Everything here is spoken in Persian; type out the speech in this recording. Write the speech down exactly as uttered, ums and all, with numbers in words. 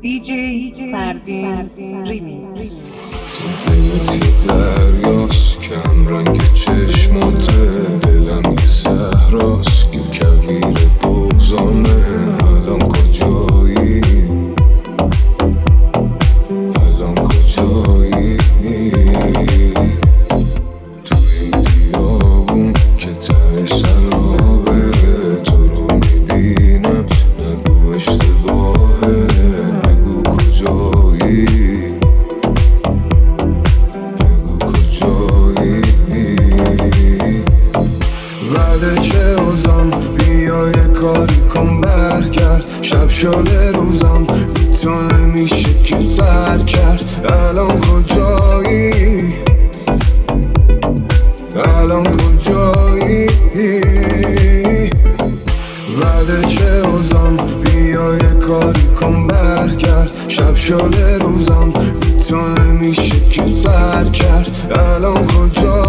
دیجی فردین ریمیکس. تو دلتی دریاست کم رنگ چشماته، دلم یه صحراست که کویر بغضانه. الان کجایی؟ الان کجایی؟ تو این بیابون که تهش سرابه، تو رو میبینم نگو اشتباهه. بگو کجایی؟ بگو کجایی؟ ولی چه اوزم، بیا یه کاری کن برگرد. شب شده روزم بی تو نمیشه که سر کرد. الان کجایی؟ الان کجایی؟ ولی چه اوزم، بیا یه کاری کن برگرد. شب شده روزم بی تو نمیشه که سر کرد. الان کجایی؟